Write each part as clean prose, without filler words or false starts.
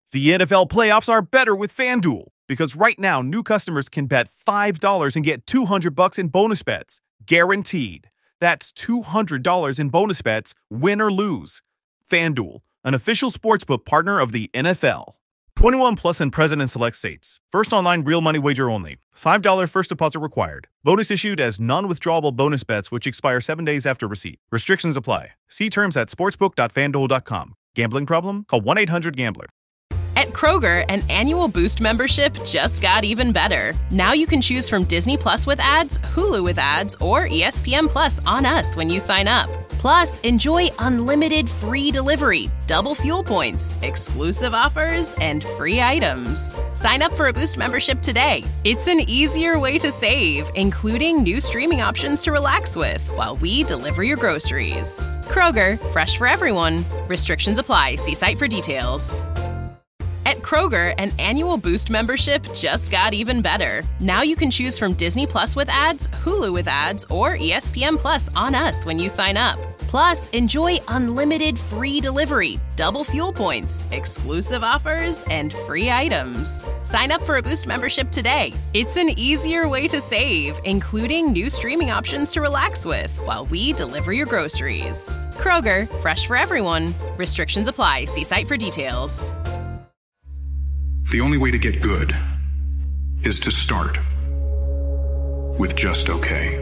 The NFL playoffs are better with FanDuel, because right now new customers can bet $5 and get $200 in bonus bets, guaranteed. That's $200 in bonus bets, win or lose. FanDuel, an official sportsbook partner of the NFL. 21 plus and present in select states. First online real money wager only. $5 first deposit required. Bonus issued as non-withdrawable bonus bets which expire 7 days after receipt. Restrictions apply. See terms at sportsbook.fanduel.com. Gambling problem? Call 1-800-GAMBLER. At Kroger, an annual Boost membership just got even better. Now you can choose from Disney Plus with ads, Hulu with ads, or ESPN Plus on us when you sign up. Plus, enjoy unlimited free delivery, double fuel points, exclusive offers, and free items. Sign up for a Boost membership today. It's an easier way to save, including new streaming options to relax with while we deliver your groceries. Kroger, fresh for everyone. Restrictions apply. See site for details. At Kroger, an annual Boost membership just got even better. Now you can choose from Disney Plus with ads, Hulu with ads, or ESPN Plus on us when you sign up. Plus, enjoy unlimited free delivery, double fuel points, exclusive offers, and free items. Sign up for a Boost membership today. It's an easier way to save, including new streaming options to relax with while we deliver your groceries. Kroger, fresh for everyone. Restrictions apply. See site for details. The only way to get good is to start with just okay.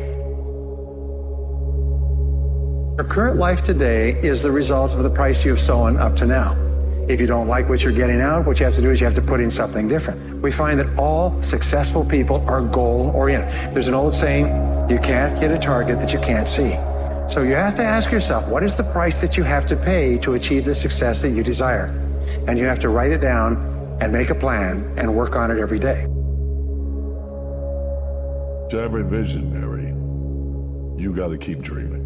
Your current life today is the result of the price you've sown up to now. If you don't like what you're getting out, what you have to do is you have to put in something different. We find that all successful people are goal-oriented. There's an old saying, you can't hit a target that you can't see. So you have to ask yourself, what is the price that you have to pay to achieve the success that you desire? And you have to write it down and make a plan and work on it every day. To every visionary, you got to keep dreaming.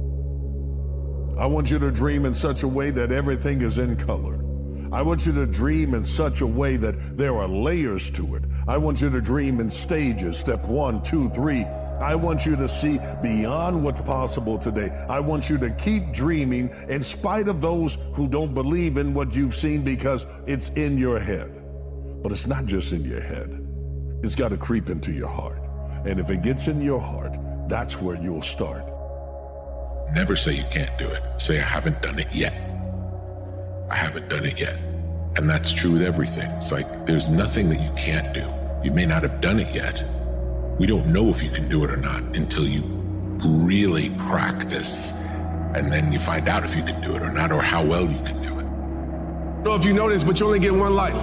I want you to dream in such a way that everything is in color. I want you to dream in such a way that there are layers to it. I want you to dream in stages, step 1, 2, 3. I want you to see beyond what's possible today. I want you to keep dreaming in spite of those who don't believe in what you've seen because it's in your head. But it's not just in your head. It's got to creep into your heart. And if it gets in your heart, that's where you'll start. Never say you can't do it. Say, I haven't done it yet. I haven't done it yet. And that's true with everything. It's like there's nothing that you can't do. You may not have done it yet. We don't know if you can do it or not until you really practice. And then you find out if you can do it or not, or how well you can do it. I don't know if you know this, but you only get one life.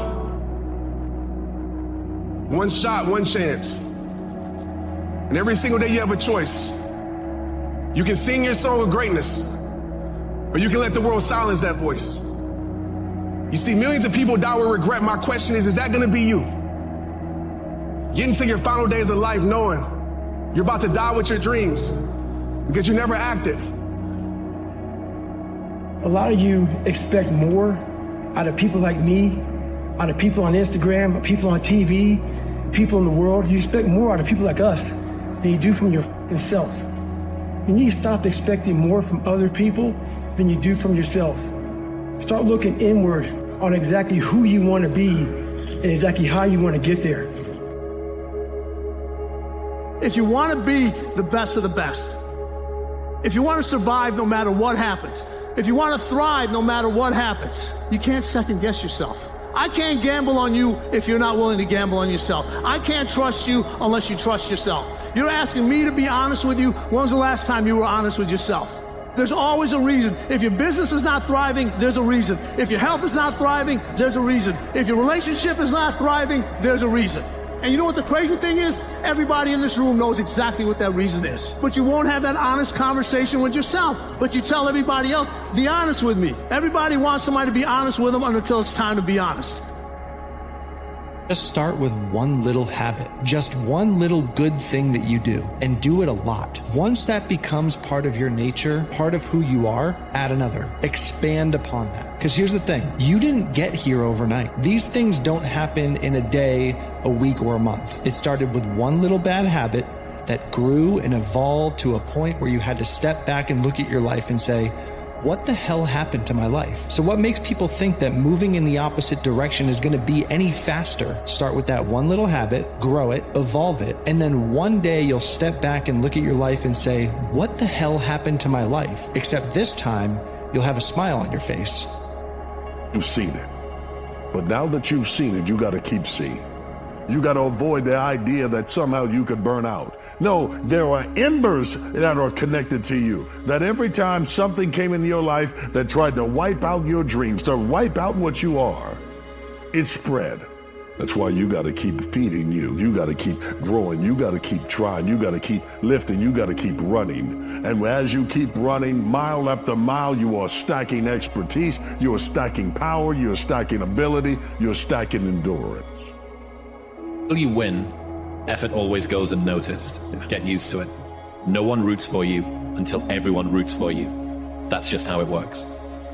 One shot, one chance. And every single day you have a choice. You can sing your song of greatness, or you can let the world silence that voice. You see, millions of people die with regret. My question is that gonna be you? Get into your final days of life knowing you're about to die with your dreams because you never acted. A lot of you expect more out of people like me, out of people on Instagram, people on TV, people in the world. You expect more out of people like us than you do from yourself. You need to stop expecting more from other people than you do from yourself. Start looking inward on exactly who you want to be and exactly how you want to get there. If you want to be the best of the best, if you want to survive no matter what happens, if you want to thrive no matter what happens, you can't second guess yourself. I can't gamble on you if you're not willing to gamble on yourself. I can't trust you unless you trust yourself. You're asking me to be honest with you. When was the last time you were honest with yourself? There's always a reason. If your business is not thriving, there's a reason. If your health is not thriving, there's a reason. If your relationship is not thriving, there's a reason. And you know what the crazy thing is? Everybody in this room knows exactly what that reason is. But you won't have that honest conversation with yourself. But you tell everybody else, be honest with me. Everybody wants somebody to be honest with them until it's time to be honest. Just start with one little habit, just one little good thing that you do, and do it a lot. Once that becomes part of your nature, part of who you are, add another. Expand upon that. Because here's the thing, you didn't get here overnight. These things don't happen in a day, a week, or a month. It started with one little bad habit that grew and evolved to a point where you had to step back and look at your life and say, what the hell happened to my life? So what makes people think that moving in the opposite direction is going to be any faster? Start with that one little habit, grow it, evolve it, and then one day you'll step back and look at your life and say, what the hell happened to my life? Except this time, you'll have a smile on your face. You've seen it. But now that you've seen it, you got to keep seeing. You got to avoid the idea that somehow you could burn out. No, there are embers that are connected to you. That every time something came into your life that tried to wipe out your dreams, to wipe out what you are, it spread. That's why you got to keep feeding you. You got to keep growing. You got to keep trying. You got to keep lifting. You got to keep running. And as you keep running, mile after mile, you are stacking expertise. You are stacking power. You are stacking ability. You're stacking endurance. Until you win, effort always goes unnoticed. Get used to it. No one roots for you until everyone roots for you. That's just how it works.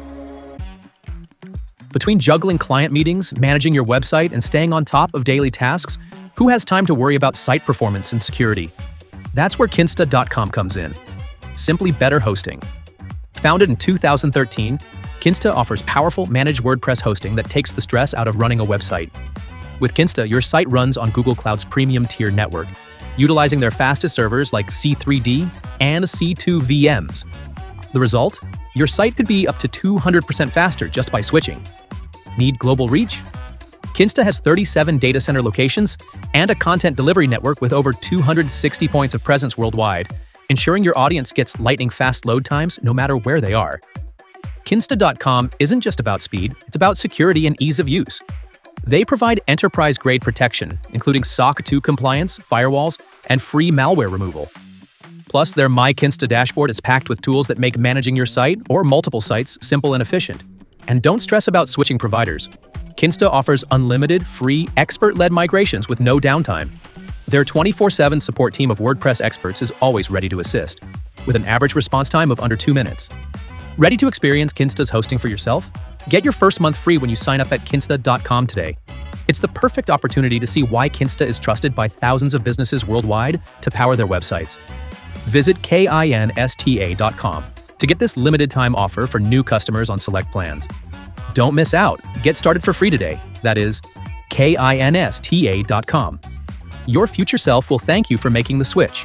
Between juggling client meetings, managing your website, and staying on top of daily tasks, who has time to worry about site performance and security? That's where Kinsta.com comes in. Simply better hosting. Founded in 2013, Kinsta offers powerful managed WordPress hosting that takes the stress out of running a website. With Kinsta, your site runs on Google Cloud's premium tier network, utilizing their fastest servers like C3D and C2 VMs. The result? Your site could be up to 200% faster just by switching. Need global reach? Kinsta has 37 data center locations and a content delivery network with over 260 points of presence worldwide, ensuring your audience gets lightning-fast load times no matter where they are. Kinsta.com isn't just about speed, it's about security and ease of use. They provide enterprise-grade protection, including SOC 2 compliance, firewalls, and free malware removal. Plus, their My Kinsta dashboard is packed with tools that make managing your site or multiple sites simple and efficient. And don't stress about switching providers. Kinsta offers unlimited, free, expert-led migrations with no downtime. Their 24/7 support team of WordPress experts is always ready to assist, with an average response time of under 2 minutes. Ready to experience Kinsta's hosting for yourself? Get your first month free when you sign up at Kinsta.com today. It's the perfect opportunity to see why Kinsta is trusted by thousands of businesses worldwide to power their websites. Visit Kinsta.com to get this limited time offer for new customers on select plans. Don't miss out. Get started for free today. That is Kinsta.com. Your future self will thank you for making the switch.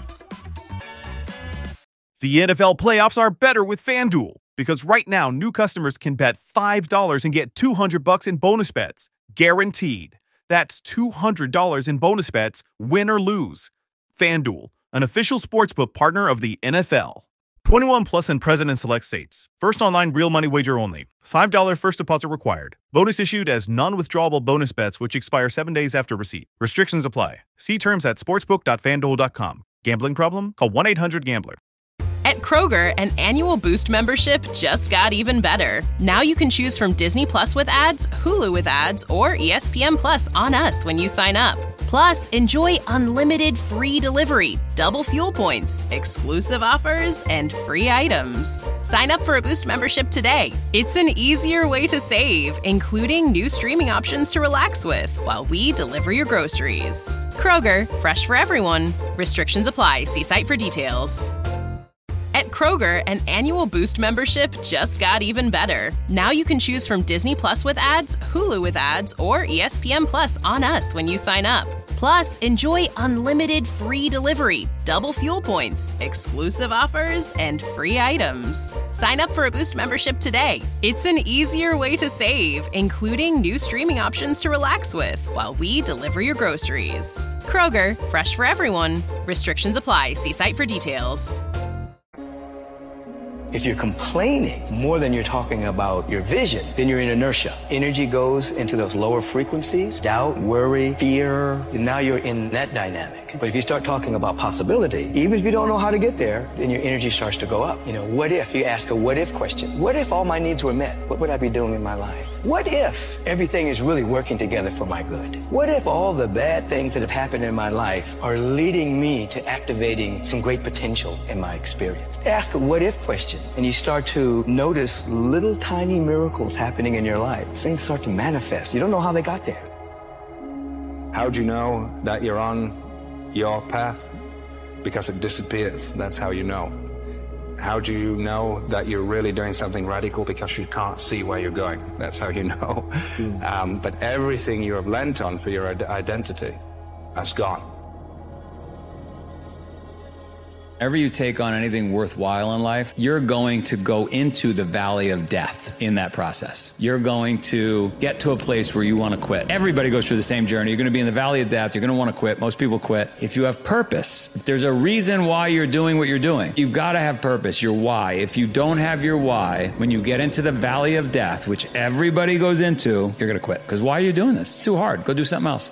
The NFL playoffs are better with FanDuel, because right now new customers can bet $5 and get $200 in bonus bets, guaranteed. That's $200 in bonus bets, win or lose. FanDuel, an official sportsbook partner of the NFL. 21 plus and present in select states. First online real money wager only. $5 first deposit required. Bonus issued as non-withdrawable bonus bets which expire 7 days after receipt. Restrictions apply. See terms at sportsbook.fanduel.com. Gambling problem? Call 1-800-GAMBLER. At Kroger, an annual Boost membership just got even better. Now you can choose from Disney Plus with ads, Hulu with ads, or ESPN Plus on us when you sign up. Plus, enjoy unlimited free delivery, double fuel points, exclusive offers, and free items. Sign up for a Boost membership today. It's an easier way to save, including new streaming options to relax with while we deliver your groceries. Kroger, fresh for everyone. Restrictions apply. See site for details. At Kroger, an annual Boost membership just got even better. Now you can choose from Disney Plus with ads, Hulu with ads, or ESPN Plus on us when you sign up. Plus, enjoy unlimited free delivery, double fuel points, exclusive offers, and free items. Sign up for a Boost membership today. It's an easier way to save, including new streaming options to relax with while we deliver your groceries. Kroger, fresh for everyone. Restrictions apply. See site for details. If you're complaining more than you're talking about your vision, then you're in inertia. Energy goes into those lower frequencies, doubt, worry, fear, and now you're in that dynamic. But if you start talking about possibility, even if you don't know how to get there, then your energy starts to go up. You know, what if you ask a what if question? What if all my needs were met? What would I be doing in my life? What if everything is really working together for my good? What if all the bad things that have happened in my life are leading me to activating some great potential in my experience? Ask a what if question, and you start to notice little tiny miracles happening in your life. Things start to manifest. You don't know how they got there. How'd you know that you're on your path? Because it disappears. That's how you know. How do you know that you're really doing something radical? Because you can't see where you're going. That's how you know. But everything you have lent on for your identity has gone. Whenever you take on anything worthwhile in life, you're going to go into the valley of death in that process. You're going to get to a place where you want to quit. Everybody goes through the same journey. You're going to be in the valley of death. You're going to want to quit. Most people quit. If you have purpose, if there's a reason why you're doing what you're doing, you've got to have purpose, your why. If you don't have your why, when you get into the valley of death, which everybody goes into, you're going to quit. Because why are you doing this? It's too hard. Go do something else.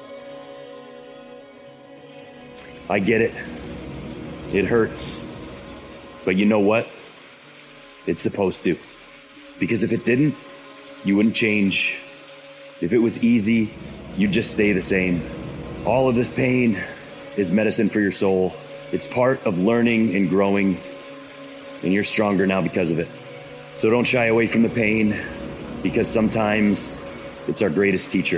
I get it. It hurts. But you know what? It's supposed to. Because if it didn't, you wouldn't change. If it was easy, you'd just stay the same. All of this pain is medicine for your soul. It's part of learning and growing, and you're stronger now because of it. So don't shy away from the pain, because sometimes it's our greatest teacher.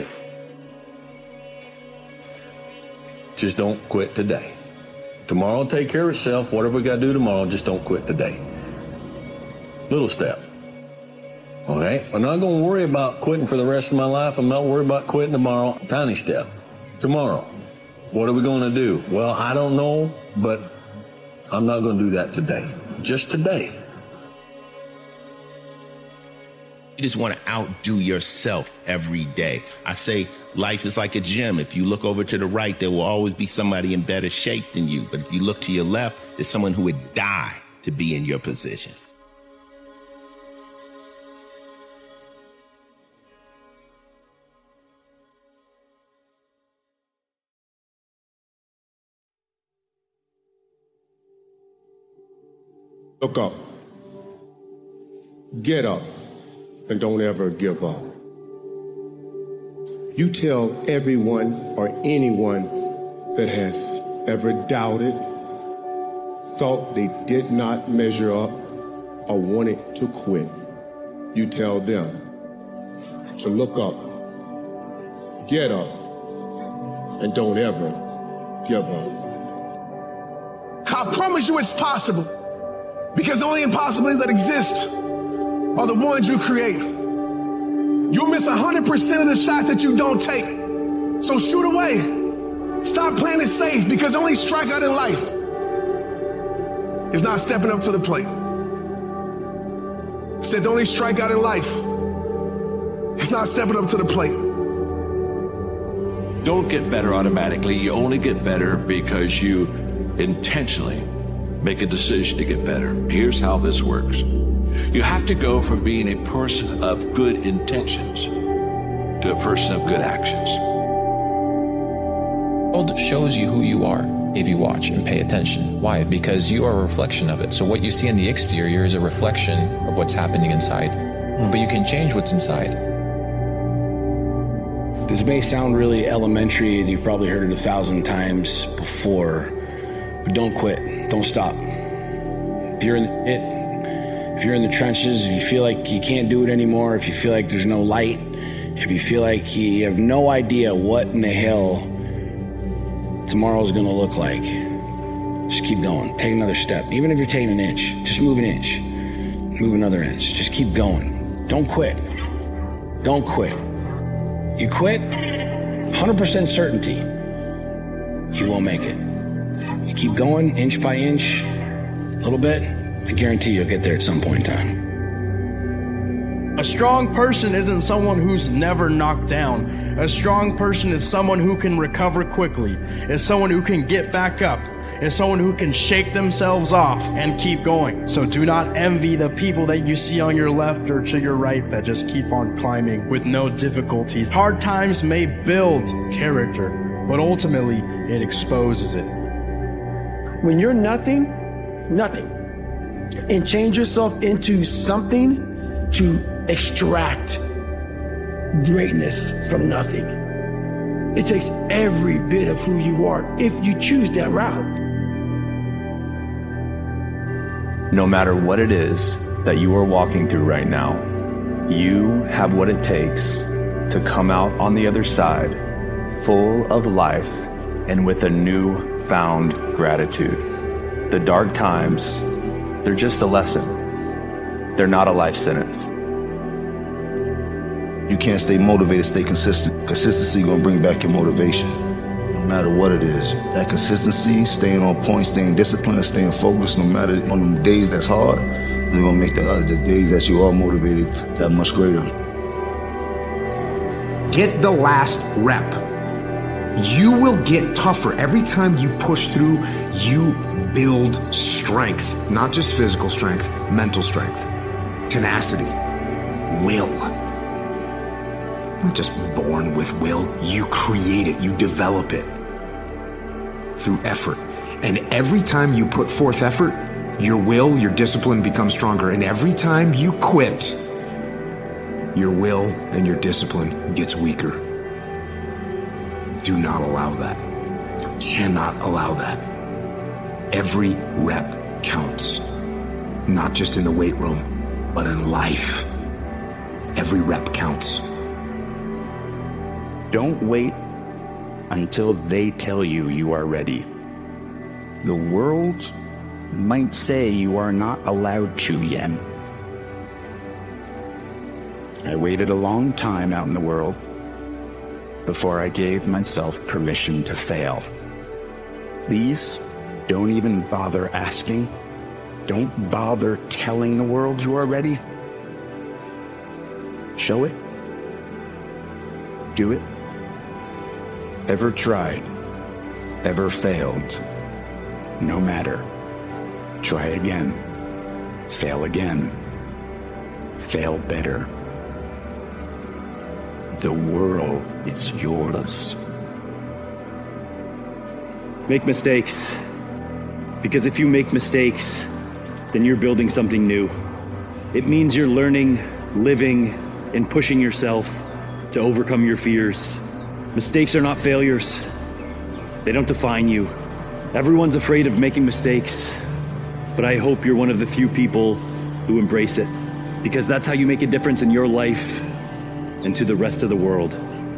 Just don't quit today. Tomorrow will take care of itself. Whatever we got to do tomorrow, just don't quit today. Little step. Okay? I'm not going to worry about quitting for the rest of my life. I'm not worried about quitting tomorrow. Tiny step. Tomorrow. What are we going to do? Well, I don't know, but I'm not going to do that today. Just today. You just want to outdo yourself every day. I say life is like a gym. If you look over to the right, there will always be somebody in better shape than you. But if you look to your left, there's someone who would die to be in your position. Look up. Get up. And don't ever give up. You tell everyone or anyone that has ever doubted, thought they did not measure up, or wanted to quit, you tell them to look up, get up, and don't ever give up. I promise you it's possible, because the only impossibilities that exist are the ones you create. You'll miss 100% of the shots that you don't take. So shoot away. Stop playing it safe, because the only strikeout in life is not stepping up to the plate. I said the only strikeout in life is not stepping up to the plate. Don't get better automatically. You only get better because you intentionally make a decision to get better. Here's how this works. You have to go from being a person of good intentions to a person of good actions. The world shows you who you are if you watch and pay attention. Why? Because you are a reflection of it. So what you see in the exterior is a reflection of what's happening inside. But you can change what's inside. This may sound really elementary, and you've probably heard it 1,000 times before, but don't quit. Don't stop. If you're in it, if you're in the trenches, if you feel like you can't do it anymore, if you feel like there's no light, if you feel like you have no idea what in the hell tomorrow's gonna look like, just keep going. Take another step. Even if you're taking an inch, just move an inch. Move another inch. Just keep going. Don't quit. Don't quit. You quit, 100% certainty, you won't make it. You keep going, inch by inch, a little bit, I guarantee you'll get there at some point in time. A strong person isn't someone who's never knocked down. A strong person is someone who can recover quickly, is someone who can get back up, is someone who can shake themselves off and keep going. So do not envy the people that you see on your left or to your right that just keep on climbing with no difficulties. Hard times may build character, but ultimately it exposes it. When you're nothing, and change yourself into something to extract greatness from nothing. It takes every bit of who you are if you choose that route. No matter what it is that you are walking through right now, you have what it takes to come out on the other side full of life and with a newfound gratitude. The dark times They're just a lesson. They're not a life sentence. You can't stay motivated, stay consistent. Consistency gonna bring back your motivation, no matter what it is. That consistency, staying on point, staying disciplined, staying focused, no matter on the days that's hard, they're gonna make the days that you are motivated that much greater. Get the last rep. You will get tougher. Every time you push through, you build strength. Not just physical strength, mental strength, tenacity, will. Not just born with will, you create it, you develop it through effort. And every time you put forth effort, your will, your discipline becomes stronger. And every time you quit, your will and your discipline gets weaker. Do not allow that. You cannot allow that. Every rep counts. Not just in the weight room, but in life. Every rep counts. Don't wait until they tell you you are ready. The world might say you are not allowed to yet. I waited a long time out in the world before I gave myself permission to fail. Please don't even bother asking. Don't bother telling the world you are ready. Show it. Do it. Ever tried? Ever failed? No matter. Try again. Fail again. Fail better. The world is yours. Make mistakes. Because if you make mistakes, then you're building something new. It means you're learning, living, and pushing yourself to overcome your fears. Mistakes are not failures. They don't define you. Everyone's afraid of making mistakes, but I hope you're one of the few people who embrace it, because that's how you make a difference in your life and to the rest of the world.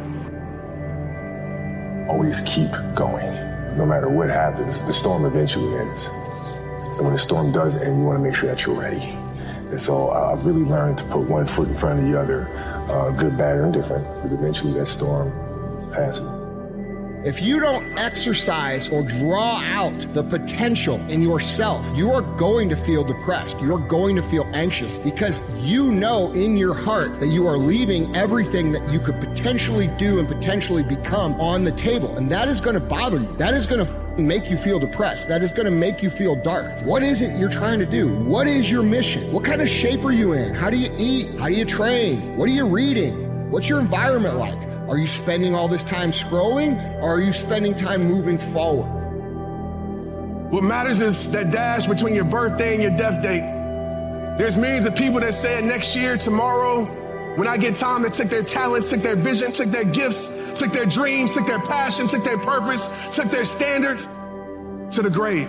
Always keep going. No matter what happens, the storm eventually ends. And when the storm does end, you want to make sure that you're ready. And so I've really learned to put one foot in front of the other, good, bad, or indifferent, because eventually that storm passes. If you don't exercise or draw out the potential in yourself, you are going to feel depressed. You're going to feel anxious because you know in your heart that you are leaving everything that you could potentially do and potentially become on the table. And that is going to bother you. That is going to make you feel depressed. That is going to make you feel dark. What is it you're trying to do? What is your mission? What kind of shape are you in? How do you eat? How do you train? What are you reading? What's your environment like? Are you spending all this time scrolling, or are you spending time moving forward? What matters is that dash between your birthday and your death date. There's millions of people that said next year, tomorrow, when I get time, that took their talents, took their vision, took their gifts, took their dreams, took their passion, took their purpose, took their standard to the grave.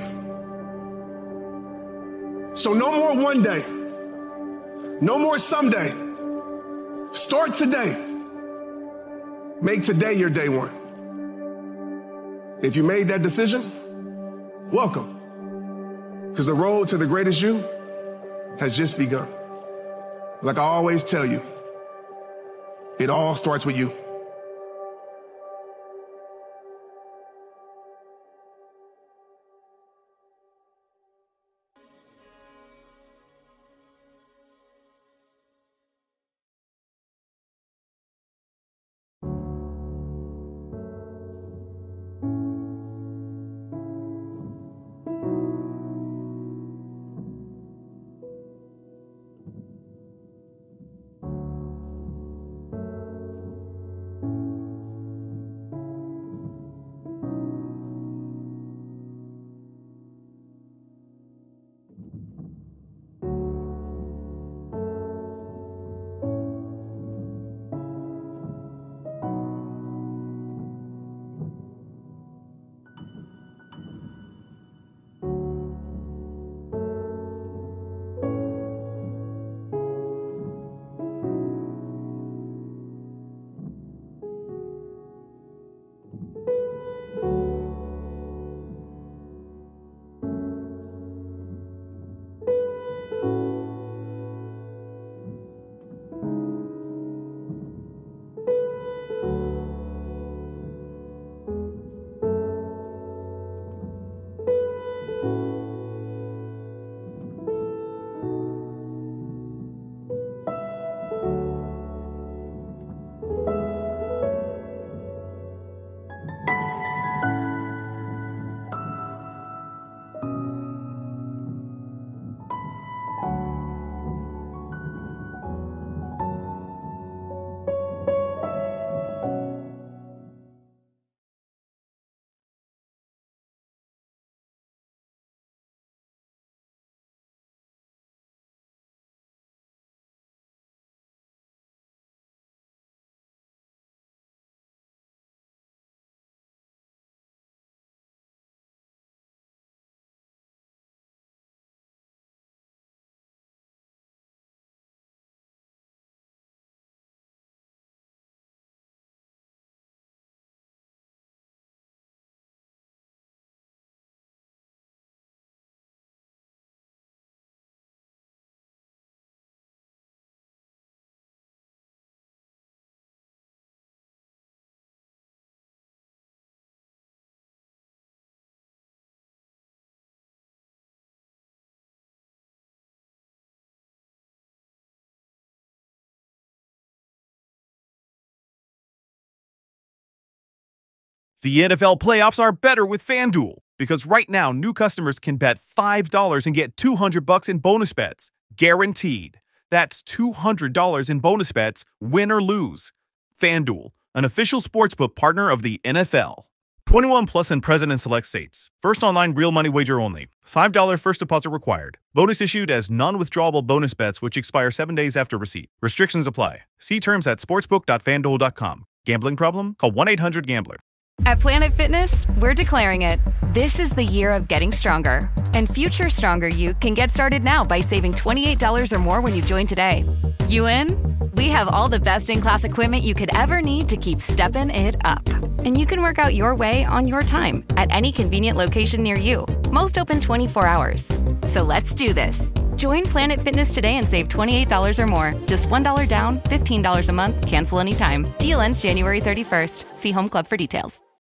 So no more one day. No more someday. Start today. Make today your day one. If you made that decision, welcome. Because the road to the greatest you has just begun. Like I always tell you, it all starts with you. The NFL playoffs are better with FanDuel, because right now, new customers can bet $5 and get $200 in bonus bets. Guaranteed. That's $200 in bonus bets, win or lose. FanDuel, an official sportsbook partner of the NFL. 21 plus and present in select states. First online real money wager only. $5 first deposit required. Bonus issued as non-withdrawable bonus bets which expire 7 days after receipt. Restrictions apply. See terms at sportsbook.fanduel.com. Gambling problem? Call 1-800-GAMBLER. At Planet Fitness, we're declaring it. This is the year of getting stronger. And future stronger you can get started now by saving $28 or more when you join today. You in? We have all the best-in-class equipment you could ever need to keep stepping it up. And you can work out your way on your time at any convenient location near you. Most open 24 hours. So let's do this. Join Planet Fitness today and save $28 or more. Just $1 down, $15 a month, cancel anytime. Deal ends January 31st. See Home Club for details.